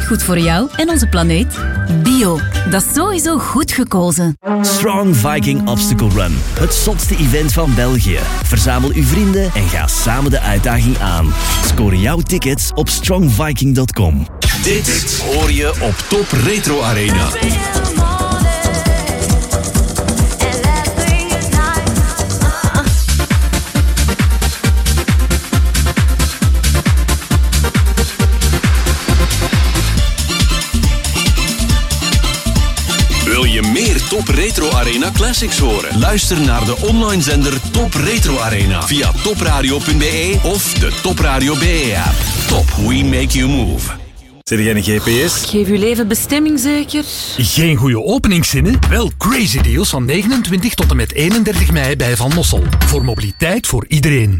goed voor jou en onze planeet? Bio, dat is sowieso goed gekozen. Strong Viking Obstacle Run. Het zotste event van België. Verzamel uw vrienden en ga samen de uitdaging aan. Score jouw tickets op strongviking.com. Dit hoor je op Top Retro Arena. Wil je meer Top Retro Arena Classics horen? Luister naar de online zender Top Retro Arena via topradio.be of de Top Radio BE-app. Top, we make you move. Zit jij een GPS? Geef uw leven bestemming zeker? Geen goede openingszinnen? Wel crazy deals van 29 tot en met 31 mei bij Van Mossel. Voor mobiliteit voor iedereen.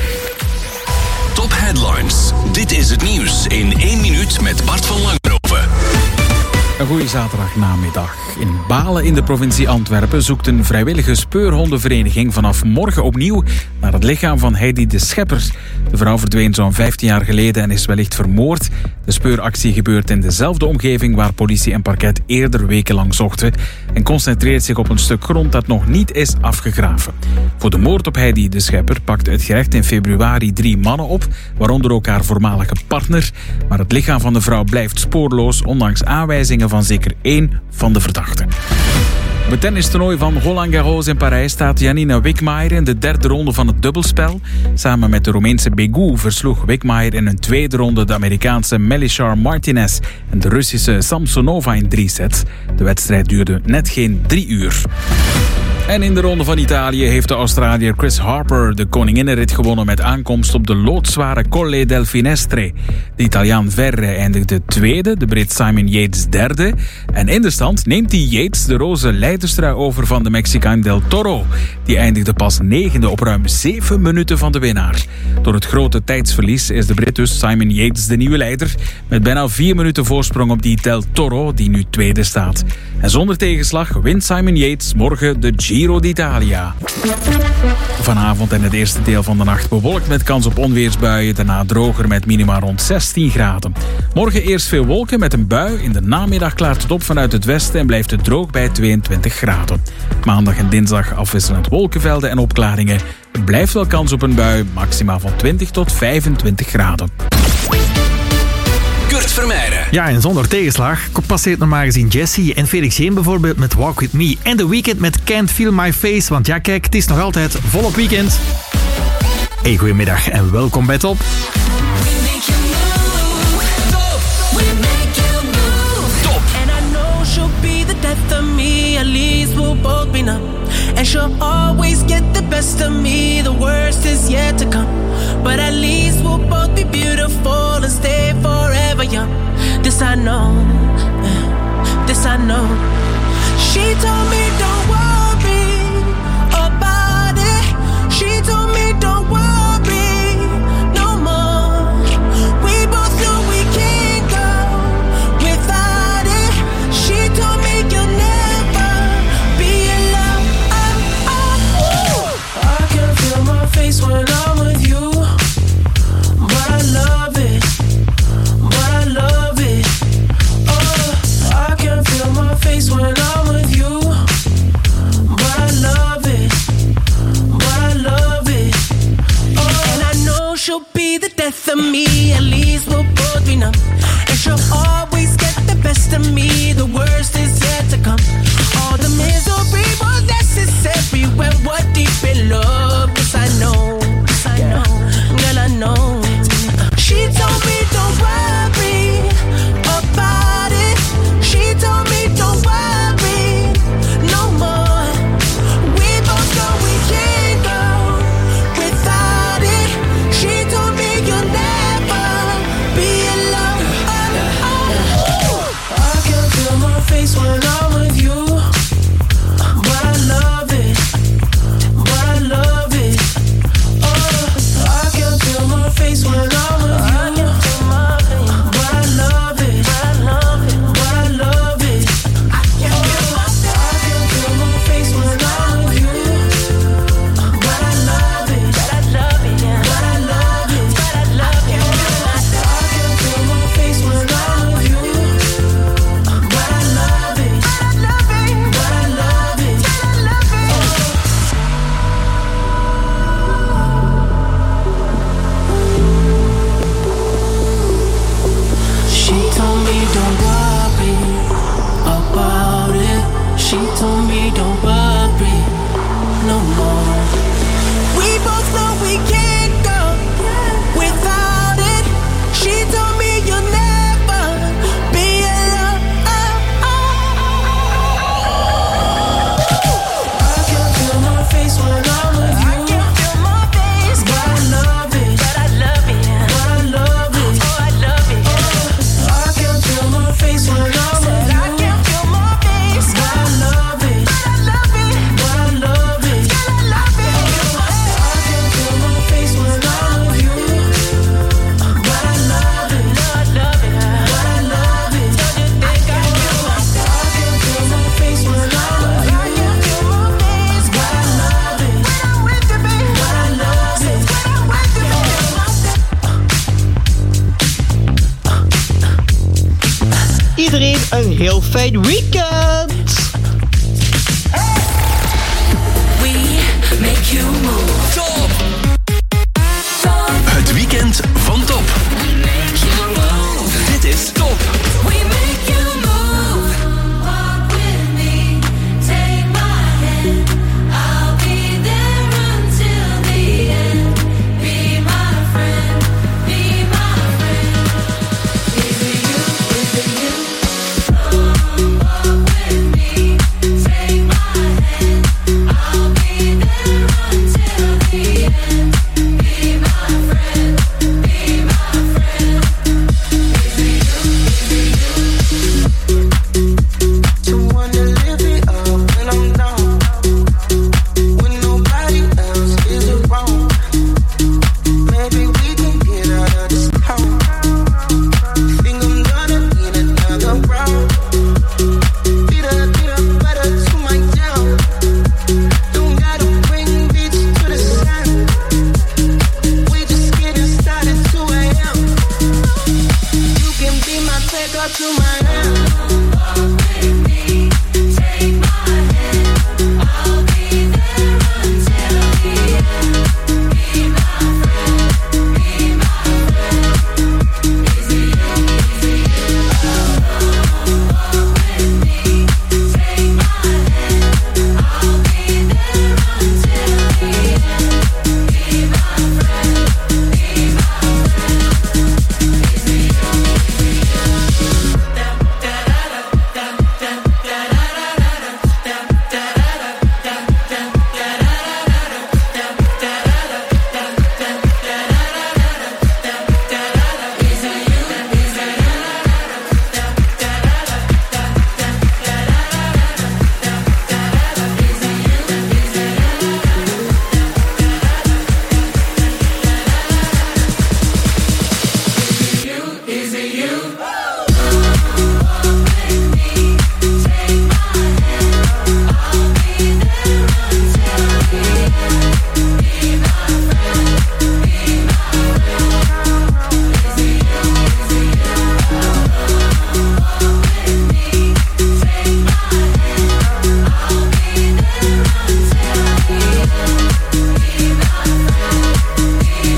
Top Headlines. Dit is het nieuws in 1 minuut met Bart van Langenhoven. Een goede zaterdagnamiddag. In Balen in de provincie Antwerpen zoekt een vrijwillige speurhondenvereniging vanaf morgen opnieuw naar het lichaam van Heidi de Schepper. De vrouw verdween zo'n 15 jaar geleden en is wellicht vermoord. De speuractie gebeurt in dezelfde omgeving waar politie en parket eerder wekenlang zochten en concentreert zich op een stuk grond dat nog niet is afgegraven. Voor de moord op Heidi de Schepper pakte het gerecht in februari 3 mannen op, waaronder ook haar voormalige partner. Maar het lichaam van de vrouw blijft spoorloos, ondanks aanwijzingen van zeker 1 van de verdachten. Op het tennistoernooi van Roland Garros in Parijs staat Janina Wickmaier in de 3e ronde van het dubbelspel. Samen met de Roemeense Begu versloeg Wickmaier in een 2e ronde de Amerikaanse Melishar Martinez en de Russische Samsonova in 3 sets. De wedstrijd duurde net geen 3 uur. En in de Ronde van Italië heeft de Australiër Chris Harper de koninginnenrit gewonnen met aankomst op de loodzware Colle del Finestre. De Italiaan Verre eindigde 2e, de Brit Simon Yates 3e. En in de stand neemt die Yates de roze leiderstrui over van de Mexicaan Del Toro. Die eindigde pas 9e op ruim 7 minuten van de winnaar. Door het grote tijdsverlies is de Brit dus Simon Yates de nieuwe leider, met bijna 4 minuten voorsprong op die Del Toro die nu 2e staat. En zonder tegenslag wint Simon Yates morgen de Giro d'Italia. Vanavond en het eerste deel van de nacht bewolkt met kans op onweersbuien. Daarna droger met minima rond 16 graden. Morgen eerst veel wolken met een bui. In de namiddag klaart het op vanuit het westen en blijft het droog bij 22 graden. Maandag en dinsdag afwisselend wolkenvelden en opklaringen. Er blijft wel kans op een bui, maxima van 20 tot 25 graden. Kurt Vermeijden. Ja, en zonder tegenslag passeert normaal gezien Jessie en Felix Jeen bijvoorbeeld met Walk With Me. En The Weeknd met Can't Feel My Face, want ja kijk, het is nog altijd volop weekend. Hey, goedemiddag en welkom bij Top. And she'll always get the best of me. The worst is yet to come. But at least we'll both be beautiful and stay forever young. This I know, this I know. She told me don't worry about it. She told me don't worry no more. We both know we can't go without it. She told me you'll never be alone. I can feel my face when I'm with you, but I love it, but I love it. Oh, I can feel my face when I'm with you, She told me don't worry no more. We both know we can't go without it. She told me you'll never be alone. I can feel my face when I'm with you. I can feel my face, but I love it. But I love it. But I love it. Oh, I love it. I can feel my face when I'm with you. I can feel my face, but I love it. But I love it. But I love it. But I love it. I can feel my face when I'm with you. But I love it. But I love it. But I love it. Don't you think I do? I can feel my face when I'm with you. I can feel my face, but I love it. When I'm with you, baby. But I love it. When I'm with you, baby. Iedereen een heel fijn weekend! We make you move. Top! Het weekend van Top. Dit is Top. We make you move. Walk with me. Take my hand. I'll be there until the end. Be my friend. Be my friend. Is it you? Is it you? Walk with me. Take my hand. I'll be there until the end. Be my friend. Be my friend. Is it you? Is it you? Someone to lift me up when I'm down. When nobody else is around. Maybe we can get out of this town. Think I'm gonna need another round. Beat up, better to my town. Don't gotta bring beats to the sound. We just getting started 2 a.m. You can be my taker to my hand. Walk with me, take my hand. I'll be there until the end. Be my friend, be my friend. Is it you? Is it you? Walk with me, take my hand. I'll be there until the end. Be my friend, be my friend. Is it you? Is it you? Walk with me, take my hand. I'll be there until the end. Be my friend, be my friend. Is it you? Is it you? Walk with me, take my hand. I'll be there until the end. Be my friend, be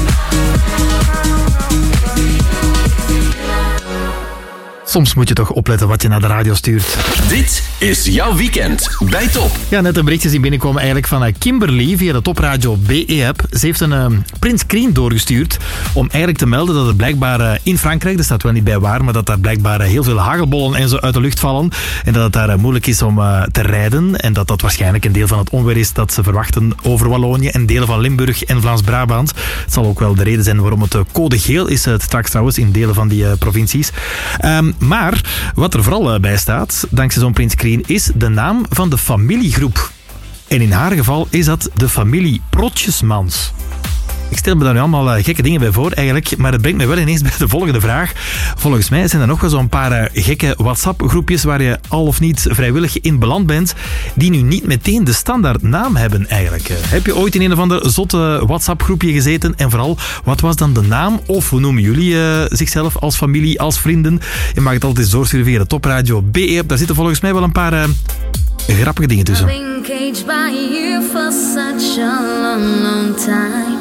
Soms moet je toch opletten wat je naar de radio stuurt. Dit is jouw weekend bij Top. Ja, net een berichtje zien binnenkomen eigenlijk van Kimberly via de Topradio BE-app. Ze heeft een printscreen doorgestuurd om eigenlijk te melden dat het blijkbaar in Frankrijk, er staat wel niet bij waar, maar dat daar blijkbaar heel veel hagelbollen en zo uit de lucht vallen en dat het daar moeilijk is om te rijden en dat dat waarschijnlijk een deel van het onweer is dat ze verwachten over Wallonië en delen van Limburg en Vlaams-Brabant. Het zal ook wel de reden zijn waarom het code geel is straks trouwens in delen van die provincies. Maar wat er vooral bij staat, dankzij zo'n printscreen, is de naam van de familiegroep. En in haar geval is dat de familie Protjesmans. Ik stel me daar nu allemaal gekke dingen bij voor eigenlijk, maar het brengt me wel ineens bij de volgende vraag. Volgens mij zijn er nog wel zo'n paar gekke WhatsApp-groepjes waar je al of niet vrijwillig in beland bent, die nu niet meteen de standaard naam hebben eigenlijk. Heb je ooit in een of ander zotte WhatsApp-groepje gezeten? En vooral, wat was dan de naam? Of hoe noemen jullie zichzelf als familie, als vrienden? Je mag het altijd eens doorsturen via de Topradio BE. Daar zitten volgens mij wel een paar grappige dingen tussen. I've been caged by you for such a long, long time.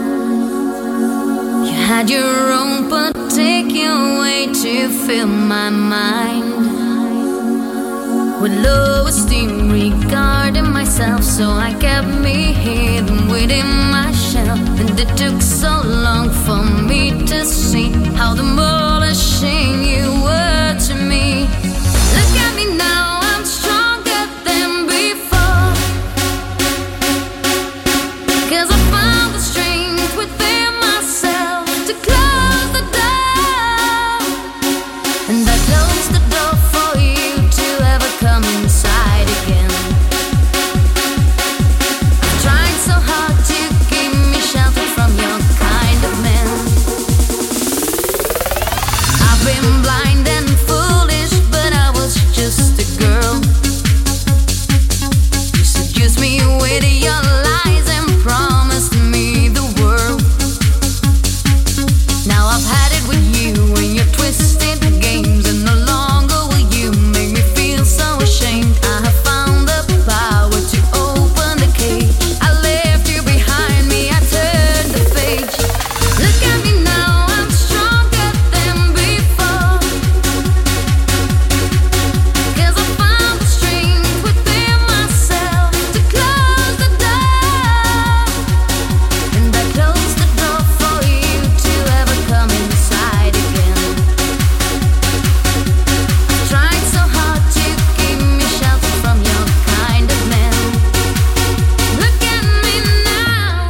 You had your own particular way to fill my mind. with low esteem regarding myself, so I kept me hidden within my shell. And it took so long for me to see how demolishing you were to me. Look at me now, I'm stronger than before, 'cause I found the strength within myself to close the door, and I closed the door for you to ever come inside again. I've tried so hard to keep me sheltered from your kind of man. I've been blind and foolish, but I was just a girl. You seduced me with your lies and promised me the world. Now I've had it with you and your twisted games, and no longer will you make me feel so ashamed. I have found the power to open the cage. I left you behind me, I turned the page. Look at me now, I'm stronger than before, 'cause I found the strength within myself to close the door, and I closed the door for you to ever come inside again. I've tried so hard to keep me sheltered from your kind of man. Look at me now,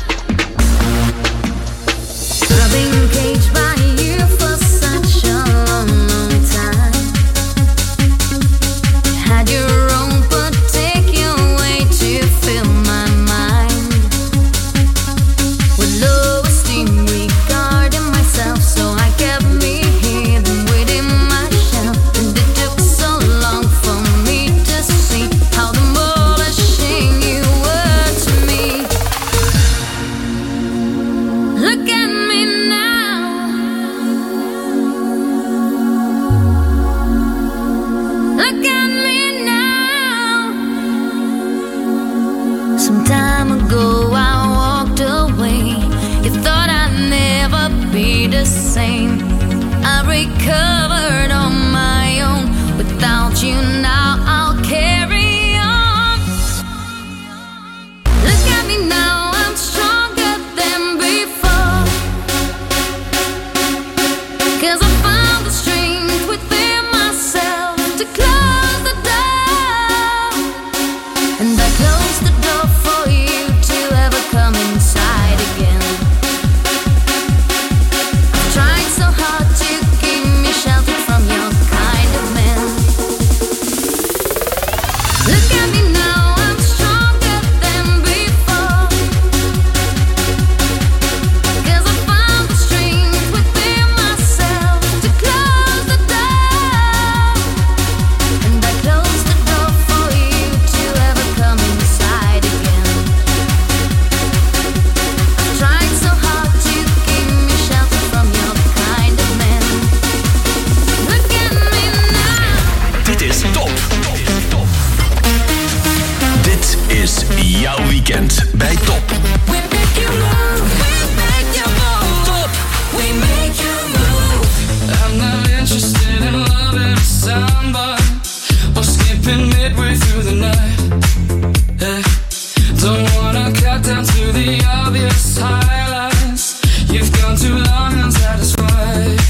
I've been caged by you for such a long time. Had your own particular way to fill my mind with low esteem regarding myself, so I kept me hidden within my shell. And it took so long for me to see how demolishing you were to me. Look at me now, look at me now. Some time ago I walked away. You thought I'd never be the same. I recovered on my own. Without you now I'll carry on. Look at me now, I'm stronger than before, 'cause I found the strength within myself to close the door, and I closed the door for you to ever come inside again. I've tried so hard to keep me sheltered from your kind of man. Look at me now, I'm stronger than before, 'cause I found the strength within myself to close the door, and I closed the door for you to ever come inside again. I've tried so hard to keep me sheltered from your kind of man. Look at me now. Dit is Top. Dit is jouw weekend bij Top. We make you move, we make you move. Top, we make you move. I'm not interested in loving a soundbite or skipping midway through the night. Hey, don't wanna cut down to the obvious highlights. You've gone too long unsatisfied.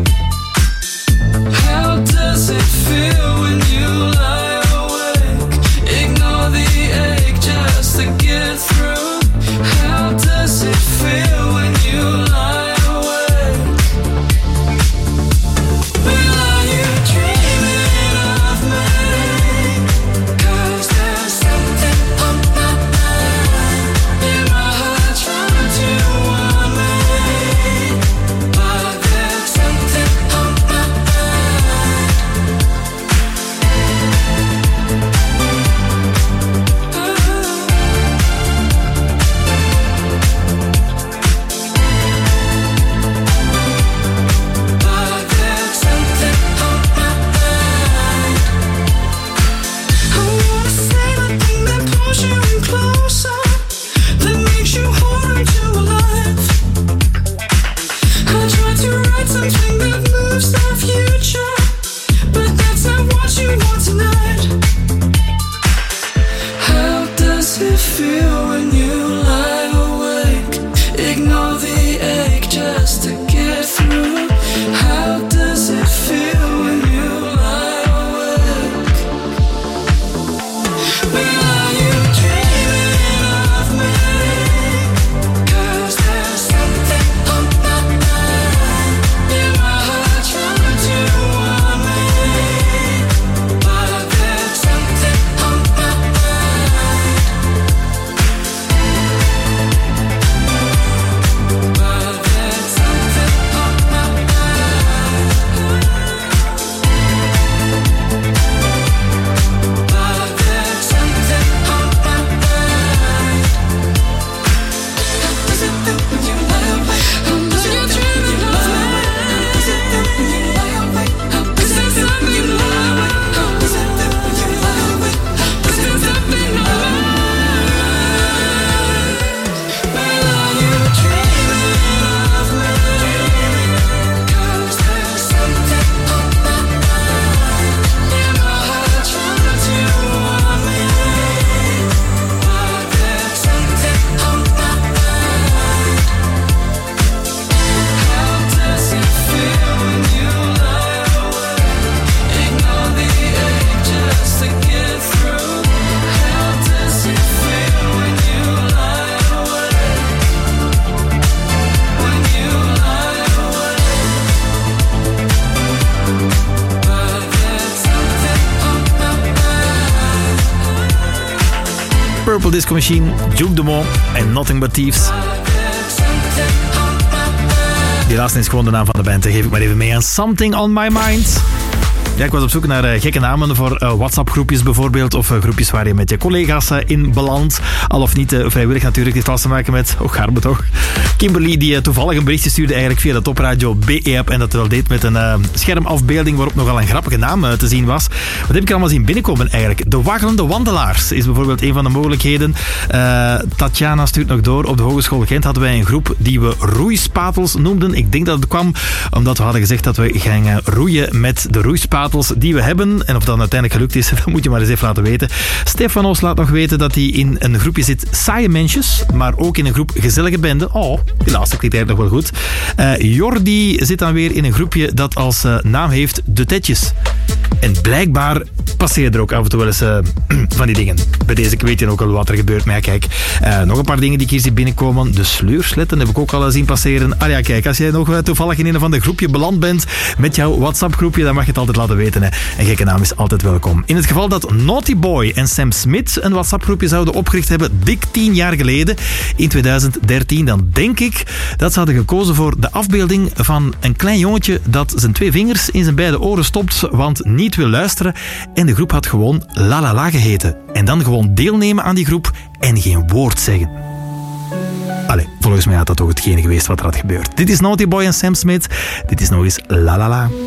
How does it feel when you lie awake? Ignore the ache just to get through. How does it feel when you lie awake? Well, are you dreaming Purple Disco Machine, Duke Dumont en Nothing But Thieves. Die laatste is gewoon de naam van de band. Dat geef ik maar even mee aan Something On My Mind. Ja, ik was op zoek naar gekke namen voor WhatsApp-groepjes bijvoorbeeld. Of groepjes waar je met je collega's in belandt. Al of niet vrijwillig natuurlijk. Dit heeft alles te maken met, garme toch, Kimberly die toevallig een berichtje stuurde eigenlijk via de Topradio BE-app. En dat wel deed met een schermafbeelding waarop nogal een grappige naam te zien was. Wat heb ik allemaal zien binnenkomen eigenlijk? De Waggelende Wandelaars is bijvoorbeeld een van de mogelijkheden. Tatjana stuurt nog door. Op de Hogeschool Gent hadden wij een groep die we roeispatels noemden. Ik denk dat het kwam omdat we hadden gezegd dat we gingen roeien met de roeispatels die we hebben. En of dat uiteindelijk gelukt is, dat moet je maar eens even laten weten. Stefanos laat nog weten dat hij in een groepje zit saaie mensjes, maar ook in een groep gezellige benden. Oh, die laatste klinkt eigenlijk nog wel goed. Jordi zit dan weer in een groepje dat als naam heeft De Tetjes. En blijkbaar passeert er ook af en toe wel eens van die dingen. Bij deze weet je ook al wat er gebeurt. Maar ja, kijk, nog een paar dingen die ik hier zie binnenkomen. De sleursletten heb ik ook al zien passeren. Ah ja, kijk, als jij nog toevallig in een of ander groepje beland bent met jouw WhatsApp-groepje, dan mag je het altijd laten weten. Hè. Een gekke naam is altijd welkom. In het geval dat Naughty Boy en Sam Smith een WhatsApp-groepje zouden opgericht hebben, dik 10 jaar geleden, in 2013, dan denk ik dat ze hadden gekozen voor de afbeelding van een klein jongetje dat zijn 2 vingers in zijn beide oren stopt, want niet wil luisteren. En de groep had gewoon La La La geheten. En dan gewoon deelnemen aan die groep en geen woord zeggen. Allee, volgens mij had dat toch hetgene geweest wat er had gebeurd. Dit is Naughty Boy en Sam Smith. Dit is nog eens La La La.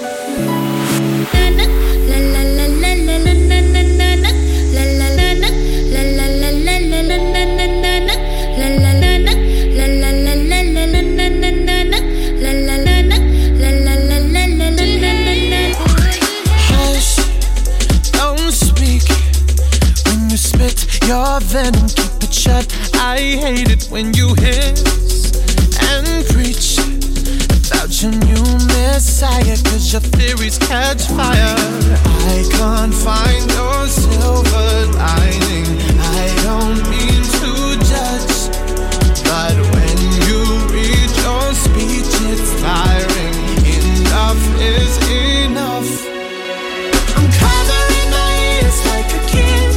Your venom, keep it shut. I hate it when you hiss and preach about your new messiah, 'cause your theories catch fire. I can't find your silver lining. I don't mean to judge, but when you read your speech, it's tiring. Enough is enough. I'm covering my ears like a kid.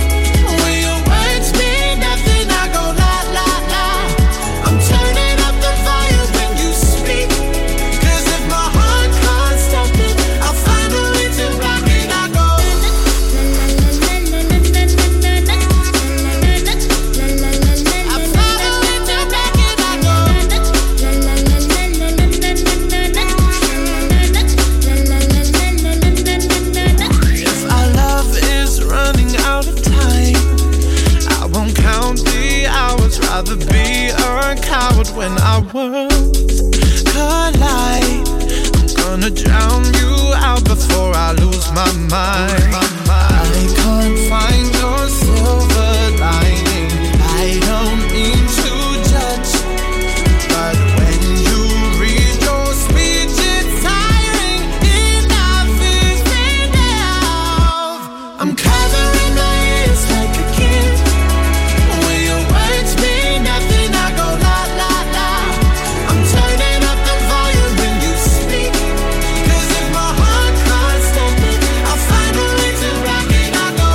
Rather be a coward when our worlds collide. I'm gonna drown you out before I lose my mind. I can't find your silver lining. I don't mean to judge, but when you read your speech, it's tiring. Enough is enough. I'm covering my ears like a kid. When your words mean nothing, I go la la la. I'm turning up the volume when you speak, 'cause if my heart can't stop it, I'll find a way to rock it. I go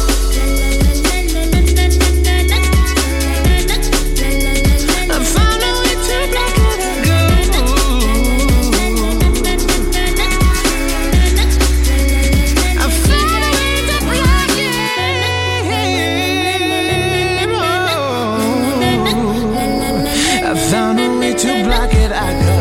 I found a way to rock it. I go I found a way to rock it. I found a way to block it, I go.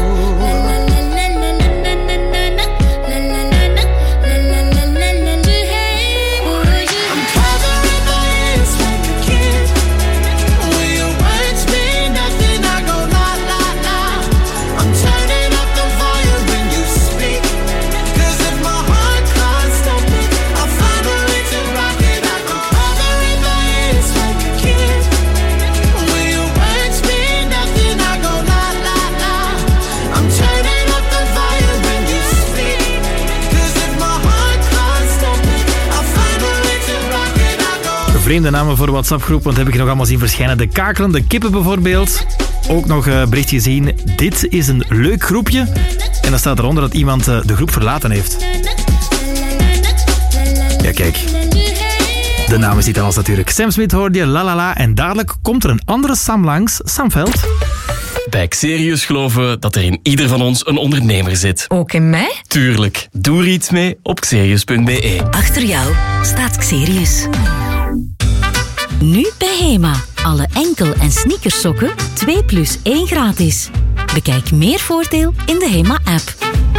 I'm covering my ears like a kid. When your words mean nothing, I go la la la. I'm turning up the volume when you speak, 'cause if my heart can't stop it, I'll find a way to rock it. I go covering my ears like a kid. When your words mean nothing, I go la la la. I'm turning up the volume when you speak, 'cause if my heart can't stop it, I'll find a way to rock it. I go. Vreemde namen voor WhatsApp-groep, want heb ik nog allemaal zien verschijnen. De kakelende kippen bijvoorbeeld. Ook nog bericht gezien. Dit is een leuk groepje. En dan staat eronder dat iemand de groep verlaten heeft. Ja, kijk. De namen zitten als natuurlijk. Sam Smith hoorde je, La La La. En dadelijk komt er een andere Sam langs, Sam Veld. Bij Xerius geloven we dat er in ieder van ons een ondernemer zit. Ook in mij? Tuurlijk. Doe er iets mee op xerius.be. Achter jou staat Xerius. Nu bij Hema. Alle enkel- en sneakersokken 2+1 gratis. Bekijk meer voordeel in de Hema-app.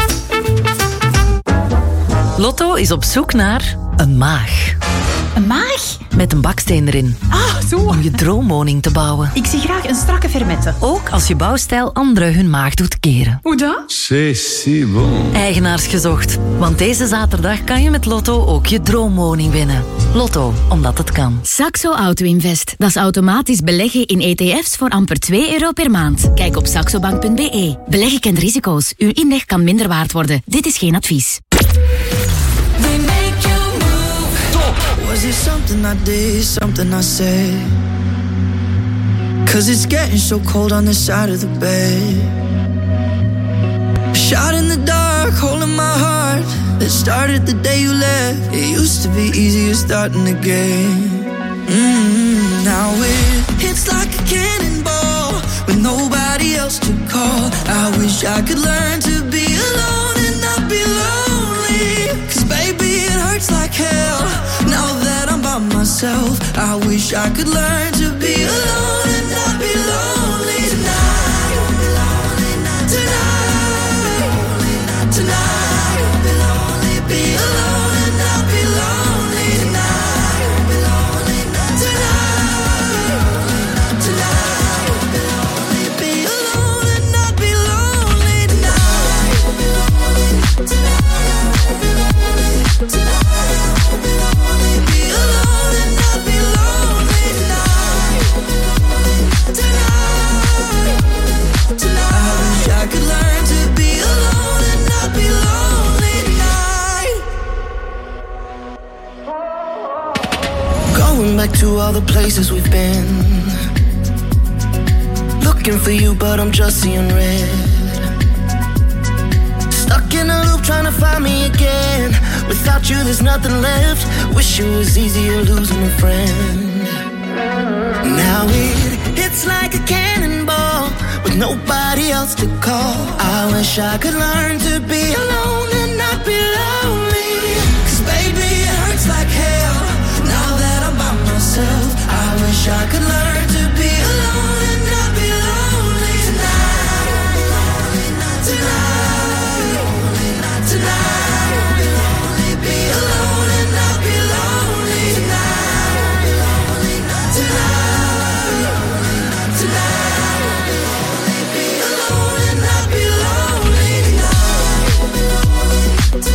Lotto is op zoek naar een maag. Een maag? Met een baksteen erin. Ah, zo. Om je droomwoning te bouwen. Ik zie graag een strakke fermette. Ook als je bouwstijl anderen hun maag doet keren. Hoe dan? C'est si bon. Eigenaars gezocht. Want deze zaterdag kan je met Lotto ook je droomwoning winnen. Lotto, omdat het kan. Saxo Auto Invest. Dat is automatisch beleggen in ETF's voor amper €2 per maand. Kijk op saxobank.be. Beleggen kent risico's. Uw inleg kan minder waard worden. Dit is geen advies. Was it something I did, something I said? 'Cause it's getting so cold on this side of the bed. A shot in the dark, hole in my heart that started the day you left. It used to be easier starting again. Now it hits like a cannonball with nobody else to call. I wish I could learn to be alone and not be lonely. 'Cause baby it hurts like hell. Now that I'm by myself, I wish I could learn to be alone and not be lonely tonight. Tonight, tonight, be alone and not be lonely tonight. Tonight, tonight, be alone and not be lonely tonight. Back to all the places we've been, looking for you but I'm just seeing red. Stuck in a loop trying to find me again. Without you there's nothing left. Wish it was easier losing a friend. Now it's like a cannonball with nobody else to call. I wish I could learn to be alone and not be lonely. 'Cause baby it hurts like hell. Now that I'm by myself, I wish I could learn to be alone and not be lonely tonight. Tonight, tonight, be alone and not be lonely tonight. Tonight, tonight, be alone and not be lonely tonight.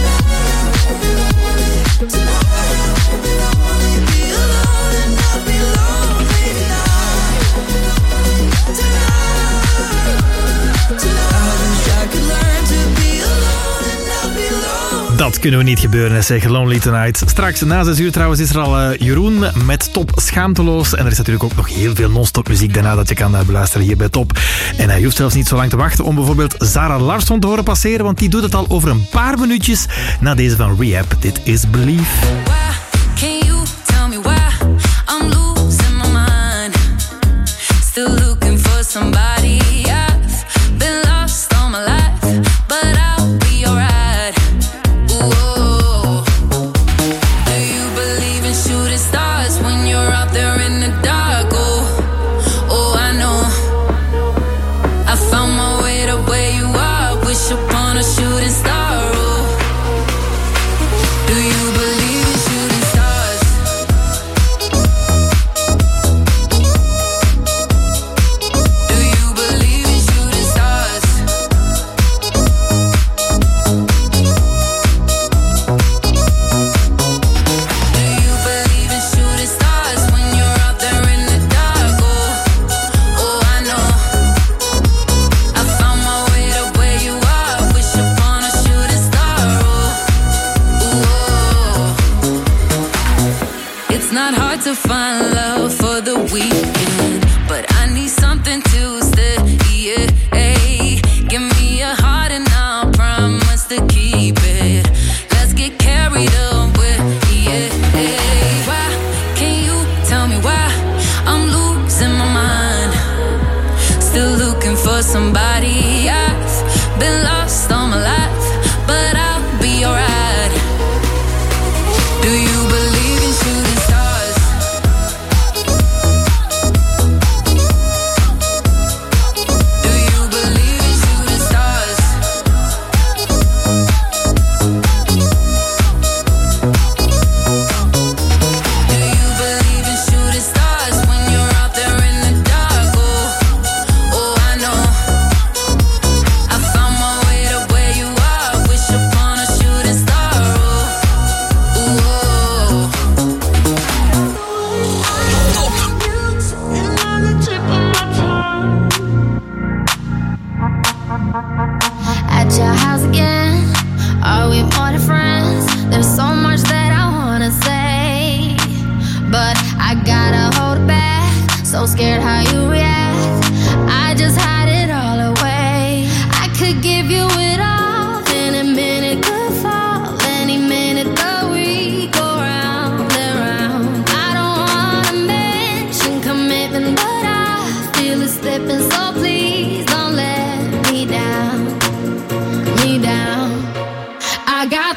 Dat kunnen we niet gebeuren, zeg. Lonely Tonight. Straks na 6 uur trouwens is er al Jeroen met Top Schaamteloos. En er is natuurlijk ook nog heel veel non-stop muziek daarna dat je kan beluisteren hier bij Top. En je hoeft zelfs niet zo lang te wachten om bijvoorbeeld Zara Larsson te horen passeren, want die doet het al over een paar minuutjes na deze van Rehab. Dit is Believe. Can you tell me why I'm losing my mind? Still looking for somebody. I've been lost all my life, but I'll be alright. Ooh, do you believe in shooting stars when you're out there in the dark? Oh, I know. I found my way to where you are. Wish upon a shooting star. Oh, do you believe in shooting stars? Do you believe in shooting stars? Do you believe in shooting stars when you're out there in the dark? Oh, I know. I found my way to where you are. Wish upon a shooting star. It's not hard to find love for the weekend, but I need something to stay. Give me a heart and I'll promise to keep it. Let's get carried away. Why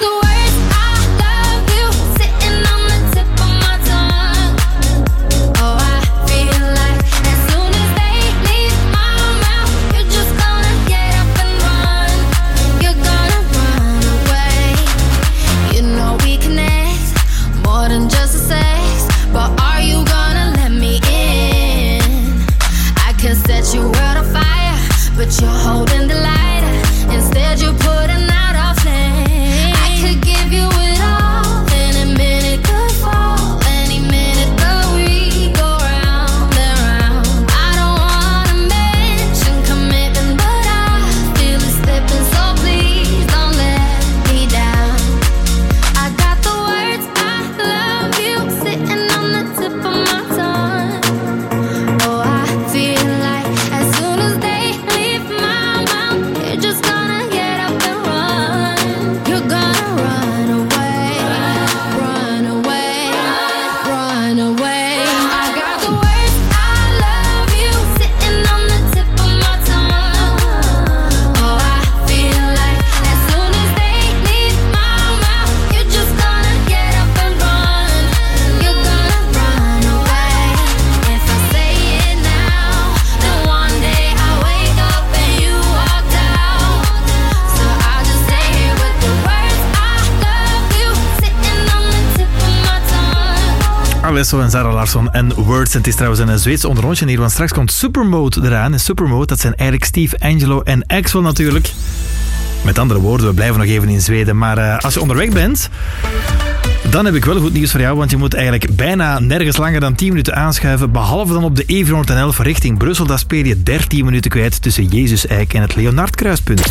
the words I love you sitting on the tip of my tongue. Oh, I feel like as soon as they leave my mouth, you're just gonna get up and run. You're gonna run away. You know we connect more than just a sex, but are you gonna let me in? I could set your world on fire, but you're holding the lighter. Instead you're putting out a flame. I could give you it all, any minute could fall, any minute but we go round and round. I don't wanna mention commitment, but I feel it slipping, so please don't let me down. I got the words I love you sitting on the tip of my tongue. Oh, I feel like as soon as they leave my mouth, you're just gonna get up and run. You're gonna run away, run away, run away. I got the words I love you sitting on the tip of my tongue. Oh, I feel like as soon as they leave my mouth, you're just gonna get up and run. You're gonna run away. If I say it now, then one day I wake up and you walked out. So I'll just say it with the words I love you sitting on the tip of my tongue. Alesso en Zara Larsson en Words. Het is trouwens een Zweedse onderrondje hier, want straks komt Supermode eraan. En Supermode, dat zijn eigenlijk Steve, Angelo en Axwell natuurlijk. Met andere woorden, we blijven nog even in Zweden. Maar als je onderweg bent, dan heb ik wel goed nieuws voor jou, want je moet eigenlijk bijna nergens langer dan 10 minuten aanschuiven, behalve dan op de E411 richting Brussel. Daar speel je 13 minuten kwijt tussen Jezus-Eik en het Leonardkruispunt.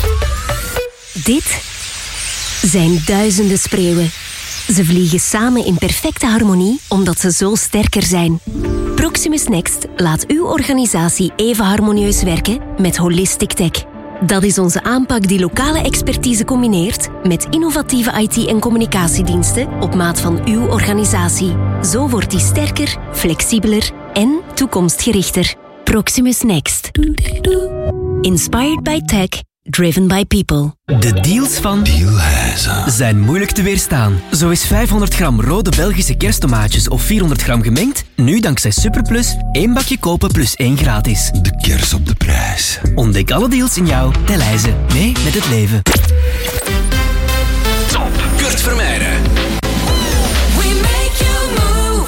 Dit zijn duizenden spreeuwen. Ze vliegen samen in perfecte harmonie omdat ze zo sterker zijn. Proximus Next laat uw organisatie even harmonieus werken met Holistic Tech. Dat is onze aanpak die lokale expertise combineert met innovatieve IT- en communicatiediensten op maat van uw organisatie. Zo wordt die sterker, flexibeler en toekomstgerichter. Proximus Next. Inspired by tech. Driven by people. De deals van Dealhuizen zijn moeilijk te weerstaan. Zo is 500 gram rode Belgische kersttomaatjes of 400 gram gemengd nu dankzij Superplus 1 bakje kopen plus 1 gratis. De kers op de prijs. Ontdek alle deals in jouw Dealhuizen. Mee met het leven. Top. Kurt Vermeijden. We make you move.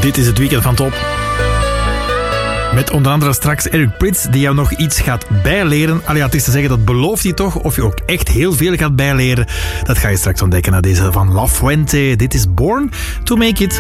Dit is het weekend van Top. Met onder andere straks Eric Prydz, die jou nog iets gaat bijleren. Allee, het is te zeggen, dat belooft hij toch. Of je ook echt heel veel gaat bijleren, dat ga je straks ontdekken na deze van La Fuente. Dit is Born to Make It.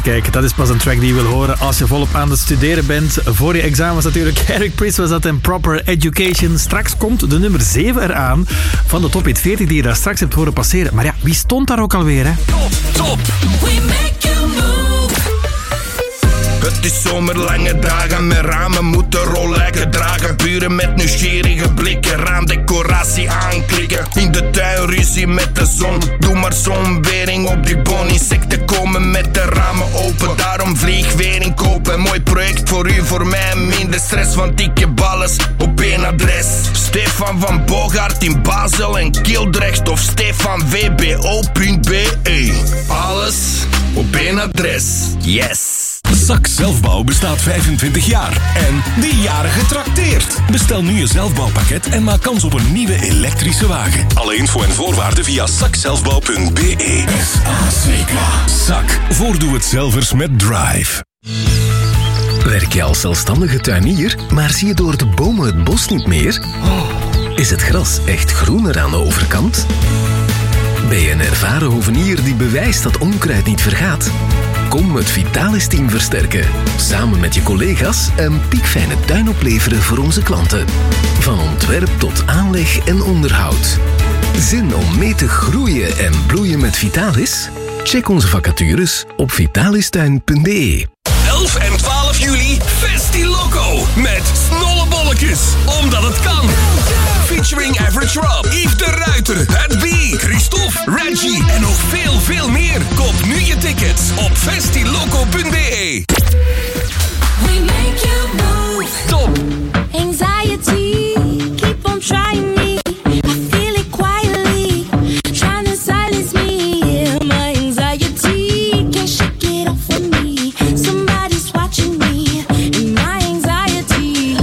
Kijk, dat is pas een track die je wil horen als je volop aan het studeren bent. Voor je examens natuurlijk. Eric Prydz was dat in Proper Education. Straks komt de nummer 7 eraan van de Top Hit 40 die je daar straks hebt horen passeren. Maar ja, wie stond daar ook alweer, hè? Top! We make you move. Het is zomerlange dagen, mijn ramen moeten rollijken dragen. Buren met nieuwsgierige blikken, raamdecoratie aanklikken. In de tuin ruzie met de zon, doe maar zo'n wering op die bon. Insecten komen met de ramen open, daarom vlieg weer in kopen. Mooi project voor u, voor mij minder stress, want ik heb alles op één adres. Stefan van Bogaert in Basel en Kildrecht of stefanvbo.be. Alles op één adres, yes! Zak Zelfbouw bestaat 25 jaar en die jaren getrakteerd. Bestel nu je zelfbouwpakket en maak kans op een nieuwe elektrische wagen. Alle info en voorwaarden via zakzelfbouw.be. SACK. Zak. Voor doe-het-zelvers met Drive. Werk je als zelfstandige tuinier, maar zie je door de bomen het bos niet meer? Is het gras echt groener aan de overkant? Ben je een ervaren hovenier die bewijst dat onkruid niet vergaat? Kom het Vitalis-team versterken. Samen met je collega's een piekfijne tuin opleveren voor onze klanten. Van ontwerp tot aanleg en onderhoud. Zin om mee te groeien en bloeien met Vitalis? Check onze vacatures op vitalistuin.be. 11 en 12 juli Festi-Loco met snollebolletjes, omdat het kan. Featuring Average Rob, Yves de Ruiter, Het B, Christophe, Reggie en nog veel, veel meer. Koop nu je tickets op festiloco.be. We make you move. Top! Anxiety, keep on trying me. I feel it quietly, trying to silence me. Yeah, my anxiety can't shake it off of me. Somebody's watching me in my anxiety.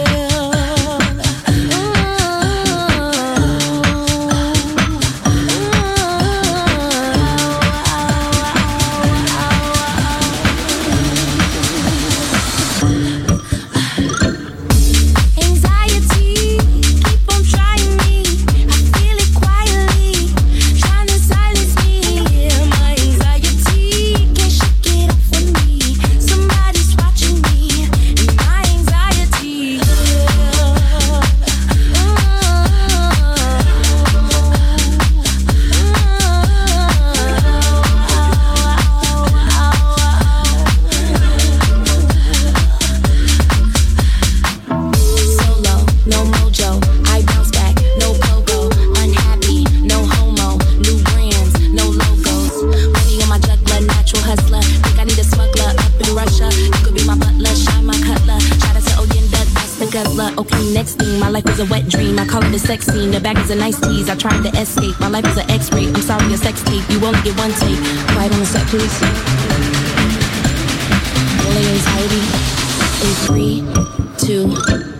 Sex scene, the bag is a nice tease. I tried to escape, my life is an x-ray. I'm sorry, a sex tape, you only get one take. Quiet on the set, please. Rolling anxiety in 3, 2.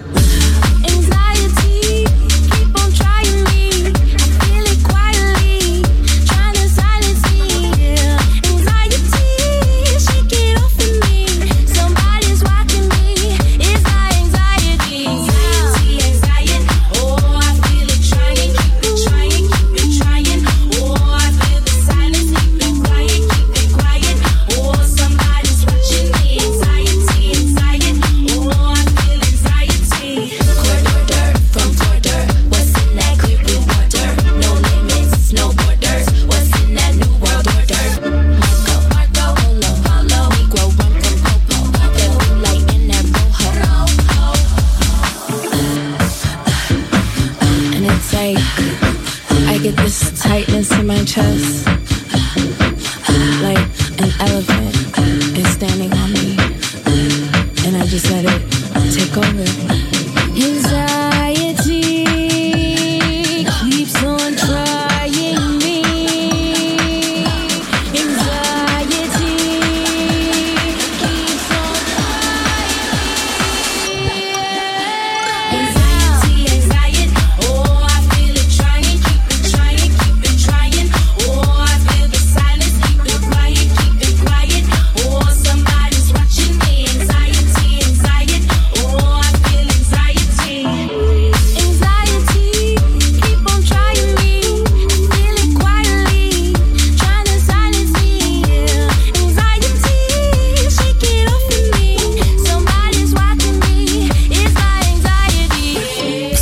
Anxiety, keep on trying me. I feel it quietly, trying to silence me. Yeah. Anxiety, shake it off of me. Somebody's watching me. It's my anxiety. Anxiety, anxiety. Oh, I feel it trying, keep it trying, keep it trying. Oh, I feel the silence, keep it quiet, keep it quiet. Oh, somebody's watching me. Anxiety, anxiety. Oh, I feel anxiety. Corridor from border. What's in that clear blue water? No limits, no borders. What's in that new world order? Marco, Polo, Negro, run from Popo. That blue light in that rojo. And it's like I get this tightness in my chest, like an elephant is standing on me, and I just let it take over. Anxiety keeps on trying me. Anxiety keeps on anxiety, anxiety. Oh, I feel it trying, keep it trying, keep it trying. Oh, I feel the silence, keep it quiet, keep it quiet. Oh, somebody's watching me. Anxiety, anxiety. Oh, I feel anxiety.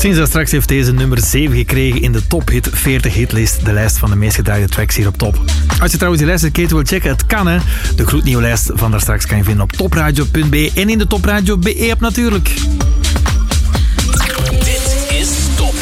Sinds dat straks heeft deze nummer 7 gekregen in de Top Hit 40 hitlist. De lijst van de meest gedraaide tracks hier op Top. Als je trouwens die lijst een keer wil checken, het kan hè. De gloednieuwe lijst van daar straks kan je vinden op topradio.be en in de Top Radio BE app natuurlijk. Dit is Top.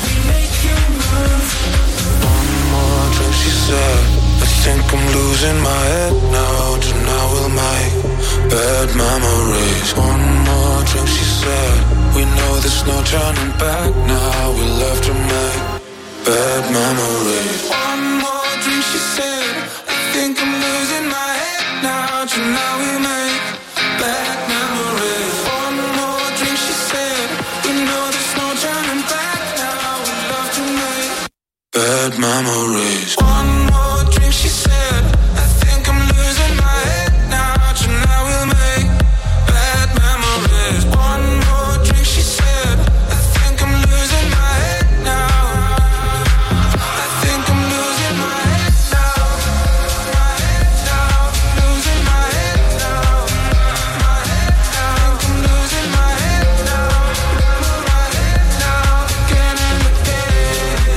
I think I'm losing my head now. Tonight we'll make bad memories. One more drink, she said. We know there's no turning back now. We love to make bad memories. One more drink, she said. I think I'm losing my head now. Tonight we make bad memories. One more drink, she said. We know there's no turning back now. We love to make bad memories. One more drink, she said. I think I'm losing my head now. Tonight we'll make bad memories. One more drink, she said. I think I'm losing my head now. I think I'm losing my head now. My head now. Losing my head now. My head now. I think I'm losing my head now. My head now. Again and again.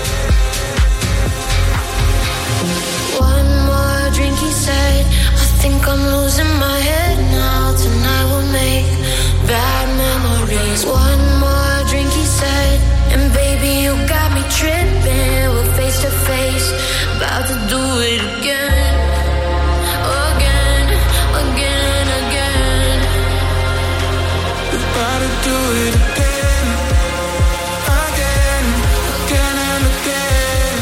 One more drink, he said. I think I'm losing my head now. Tonight we'll make bad memories. One more drink, he said. And baby, you got me tripping. We're face to face, about to do it again. Again, again, again. We're about to do it again. Again, again and again.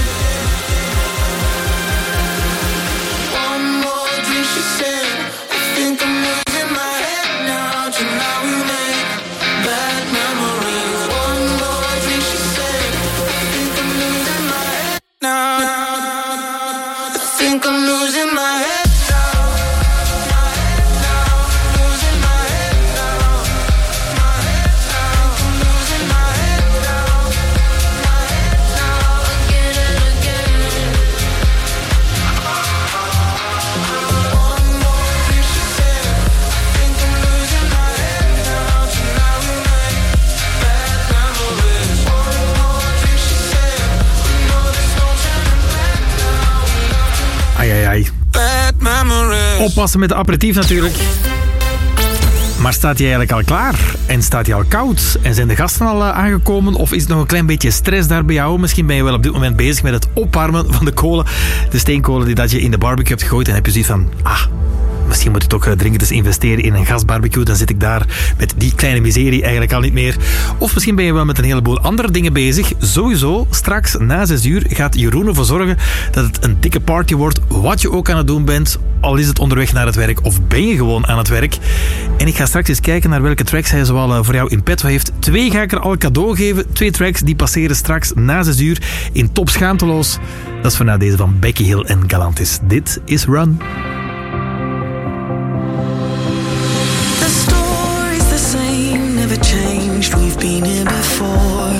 One more drink, she said. I think I'm losing my head now. Tonight we make bad memories. One more drink, she said. I think I'm losing my head now. I think I'm losing my head now. My head now. Losing my head now. My head now. I'm losing my head now. My head now. Again and again. One more drink, she said. I think I'm losing my head now. Tonight we make bad memories. One more drink, she said. We know there's no turning back now. We love to Ai, ai, ai. bad memories. Oppassen met de aperitief natuurlijk. Maar staat hij eigenlijk al klaar? En staat hij al koud? En zijn de gasten al aangekomen? Of is het nog een klein beetje stress daar bij jou? Misschien ben je wel op dit moment bezig met het opwarmen van de kolen. De steenkolen die dat je in de barbecue hebt gegooid. En heb je zoiets van, misschien moet ik toch dringend eens investeren in een gasbarbecue. Dan zit ik daar met die kleine miserie eigenlijk al niet meer. Of misschien ben je wel met een heleboel andere dingen bezig. Sowieso, straks na 6 uur gaat Jeroen ervoor zorgen dat het een dikke party wordt. Wat je ook aan het doen bent. Al is het onderweg naar het werk of ben je gewoon aan het werk. En ik ga straks eens kijken naar welke tracks hij zoal voor jou in petto heeft. 2 ga ik er al cadeau geven. 2 tracks die passeren straks na 6 uur in Top Schaamteloos. Dat is voor deze van Becky Hill en Galantis. Dit is Run. The story's the same, never changed. We've been here before.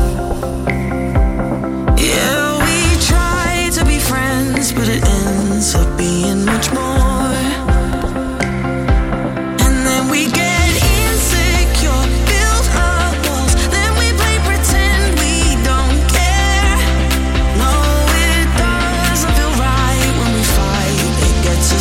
Yeah, we try to be friends, but it ends up being much more. And then we get insecure, build up walls, then we play pretend we don't care. No, it doesn't feel right when we fight. It gets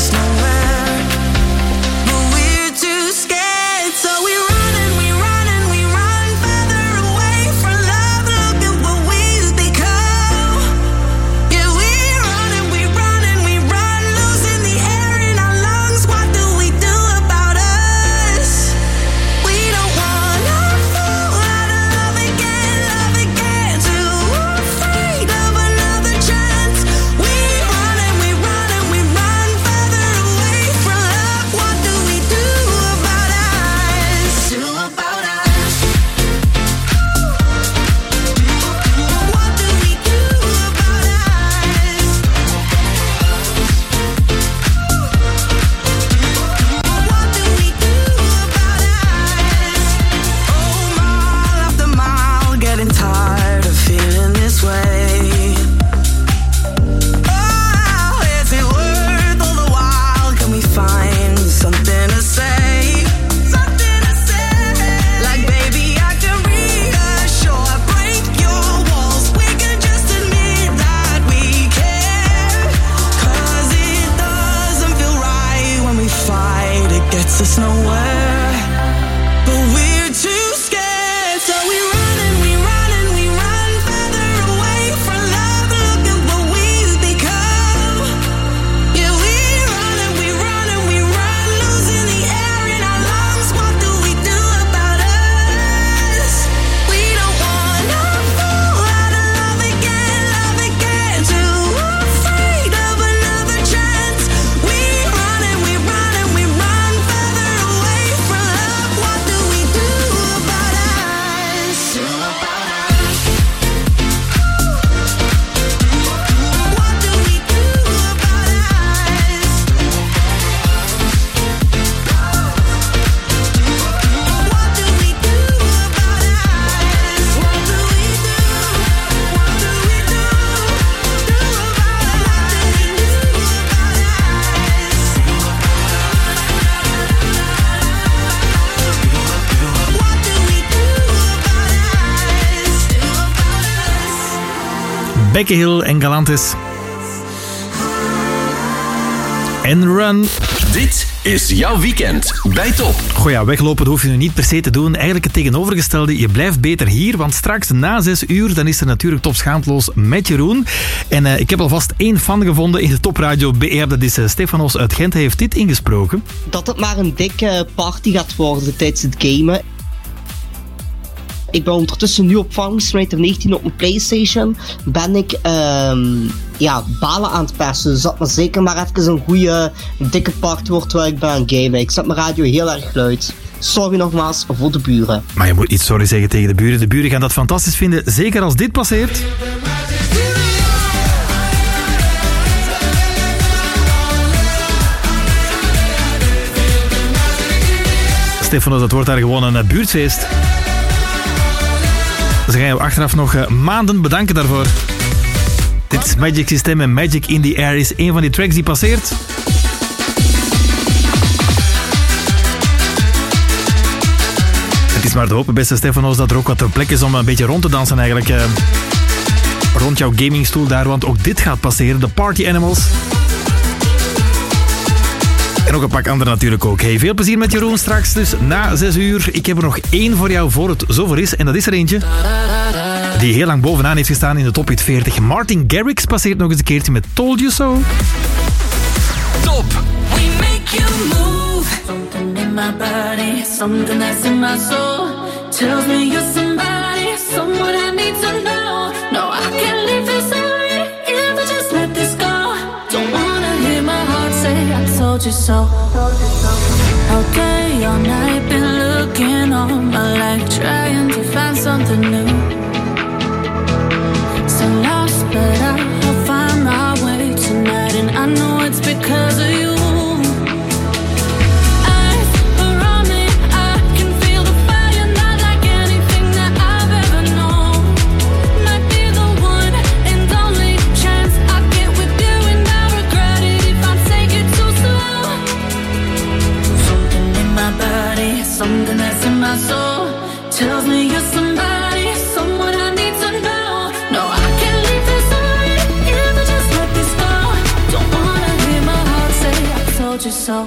Becky Hill en Galantis. En Run. Dit is jouw weekend bij Top. Goh ja, weglopen hoef je nu niet per se te doen. Eigenlijk het tegenovergestelde. Je blijft beter hier, want straks na 6 uur dan is er natuurlijk Top Schaamteloos met Jeroen. En ik heb alvast 1 fan gevonden in de Top Radio BR. Dat is Stefanos uit Gent. Hij heeft dit ingesproken. Dat het maar een dikke party gaat worden tijdens het gamen. Ik ben ondertussen nu op Farming Simulator 19 op mijn PlayStation. Ben ik balen aan het persen. Dus dat maar zeker maar even een goede dikke party wordt waar ik ben aan het gamen. Ik zet mijn radio heel erg luid. Sorry nogmaals voor de buren. Maar je moet niet sorry zeggen tegen de buren. De buren gaan dat fantastisch vinden. Zeker als dit passeert. Stefanos, dat wordt daar gewoon een buurtfeest. Ze gaan je achteraf nog maanden bedanken daarvoor. Dit is Magic System en Magic in the Air is een van die tracks die passeert. Het is maar te hopen, beste Stefanos, dat er ook wat plek is om een beetje rond te dansen eigenlijk. Rond jouw gamingstoel daar, want ook dit gaat passeren. De Party Animals. En ook een pak anderen natuurlijk ook. Hey, veel plezier met Jeroen straks, dus na 6 uur. Ik heb er nog 1 voor jou voor het zover is. En dat is er eentje die heel lang bovenaan heeft gestaan in de Top Hit 40. Martin Garrix passeert nog eens een keertje met Told You So. Top! We make you move. Something in my body, something that's in my soul. Tells me you're somebody, someone I need to know. No, I can't leave this already if I just let this go. Don't wanna hear my heart say I told you so. Okay, all night been looking all my life, trying to find something new. So lost, but I'll find my way tonight, and I know it's because of you. Something that's in my soul tells me you're somebody, someone I need to know. No, I can't leave this already if I just let this go. Don't wanna hear my heart say I told you so.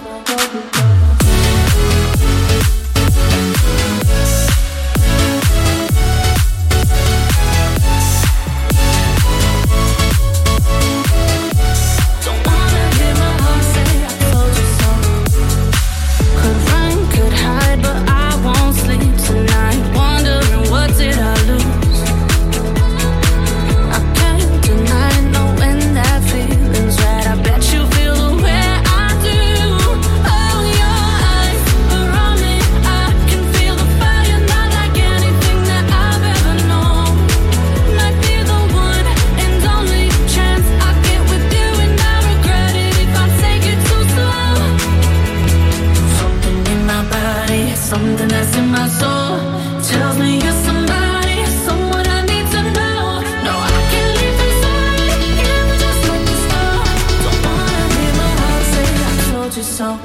Something that's in my soul tells me you're somebody, someone I need to know. No, I can't leave this already if I just let this go. Don't wanna hear my heart say I told you so.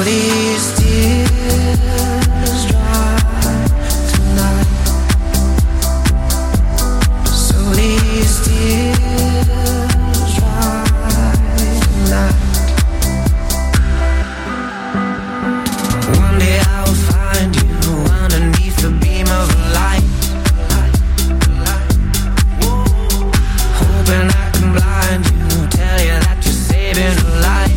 these tears dry tonight. So these tears dry tonight. One day I'll find you underneath the beam of light, hoping I can blind you, tell you that you're saving a life.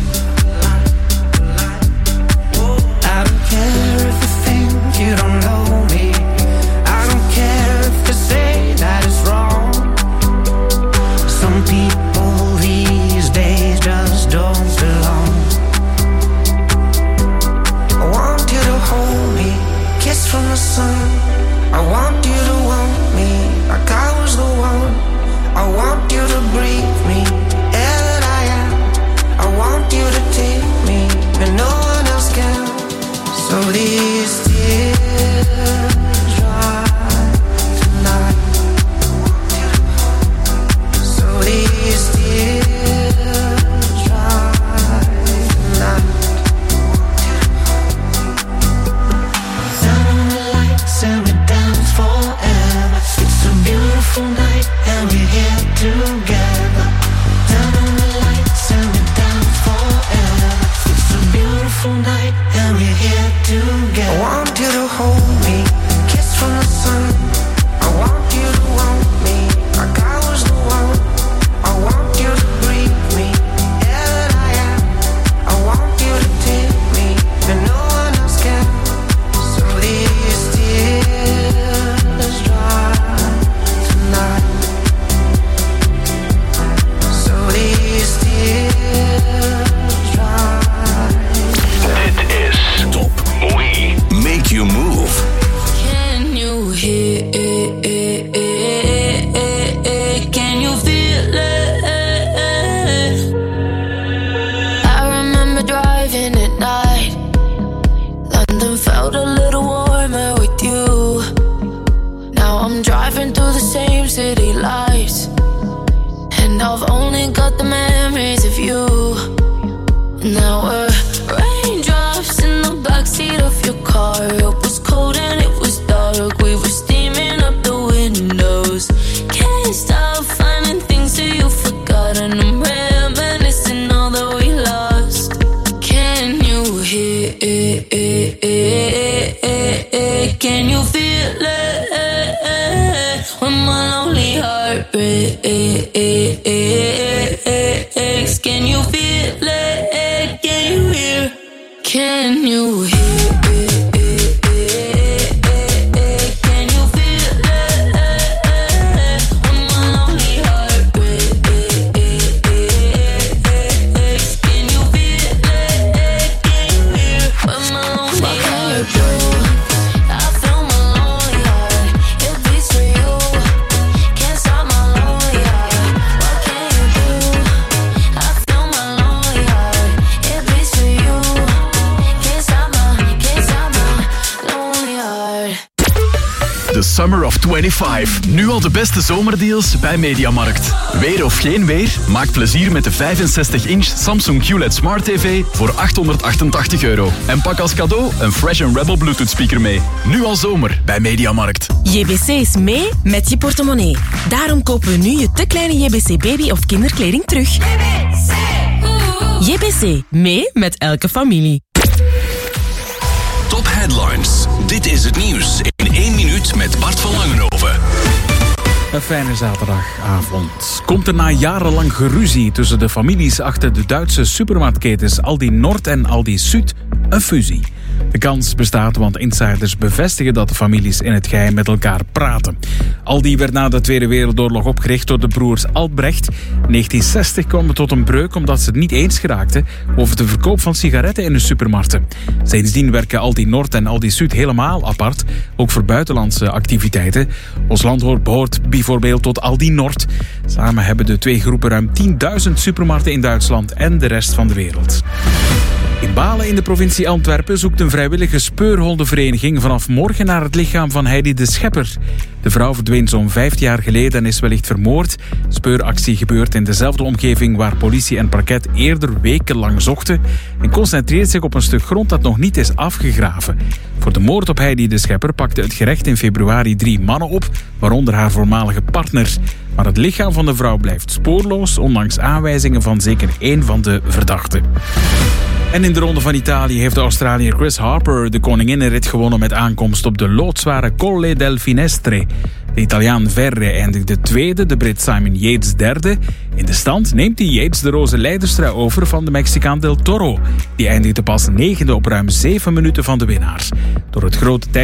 I don't care if you think you don't know me. I don't care if you say that it's wrong. Some people these days just don't belong. I want you to hold me, kiss from the sun. I want you to want me like I was the one. I want you to breathe me, air that I am. I want you to take me, and no one else can. So these tears dry tonight. So these tears dry tonight. Turn on the lights and we dance forever. It's a beautiful night and we're here together. Turn on the lights and we dance forever. It's a beautiful night and we're here together. I want you to hold me, kiss from the sun. I want you to want me like I was the one. I want you to breathe me, air that I am. I want you to take me, and no one else can. So these tears dry tonight. So these tears dry. Dit is Top. We make you move. Can you hear can you feel it? I remember driving at night. London felt a little warmer with you. Now I'm driving through the same city lights, and I've only got the memories of you. Now we're raindrops in the backseat of your car. It was cold and it was dark. We were steaming up the windows. Can't stop finding things that you forgot, and I'm reminiscing all that we lost. Can you hear can you feel it when my lonely heart breaks? Can you feel it? Can you hear? Can you hear? Can you feel it when my lonely heart breaks? Can you feel it? Can you hear? When my lonely heart breaks. I feel my lonely heart, it beats for you. Can't stop my lonely heart. What can you do? I feel my lonely heart, it beats for you. Can't stop my lonely heart. The Summer of 25. Nu al de beste zomerdeals bij Mediamarkt. Weer of geen weer? Maak plezier met de 65-inch Samsung QLED Smart TV voor €888. En pak als cadeau een Fresh & Rebel Bluetooth speaker mee. Nu al zomer bij Mediamarkt. JBC is mee met je portemonnee. Daarom kopen we nu je te kleine JBC baby- of kinderkleding terug. JBC, mee met elke familie. Top Headlines. Dit is het nieuws in 1 minuut met Bart van Langenhoven. Een fijne zaterdagavond. Komt er na jarenlang geruzie tussen de families achter de Duitse supermarktketens Aldi Nord en Aldi Süd een fusie? De kans bestaat, want insiders bevestigen dat de families in het geheim met elkaar praten. Aldi werd na de Tweede Wereldoorlog opgericht door de broers Albrecht. In 1960 kwam het tot een breuk omdat ze het niet eens geraakten over de verkoop van sigaretten in de supermarkten. Sindsdien werken Aldi Nord en Aldi Süd helemaal apart, ook voor buitenlandse activiteiten. Ons land behoort bijvoorbeeld tot Aldi Nord. Samen hebben de twee groepen ruim 10.000 supermarkten in Duitsland en de rest van de wereld. In Balen in de provincie Antwerpen zoekt een vrijwillige speurhondenvereniging vanaf morgen naar het lichaam van Heidi de Schepper. De vrouw verdween zo'n 15 jaar geleden en is wellicht vermoord. Speuractie gebeurt in dezelfde omgeving waar politie en parket eerder wekenlang zochten en concentreert zich op een stuk grond dat nog niet is afgegraven. Voor de moord op Heidi de Schepper pakte het gerecht in februari 3 mannen op, waaronder haar voormalige partner. Maar het lichaam van de vrouw blijft spoorloos, ondanks aanwijzingen van zeker 1 van de verdachten. En in de Ronde van Italië heeft de Australiër Chris Harper de koninginnenrit gewonnen met aankomst op de loodzware Colle del Finestre. De Italiaan Verre eindigde tweede, de Brit Simon Yates derde. In de stand neemt die Yates de roze leiderstrui over van de Mexicaan Del Toro. Die eindigde pas 9e op ruim 7 minuten van de winnaars. Door het grote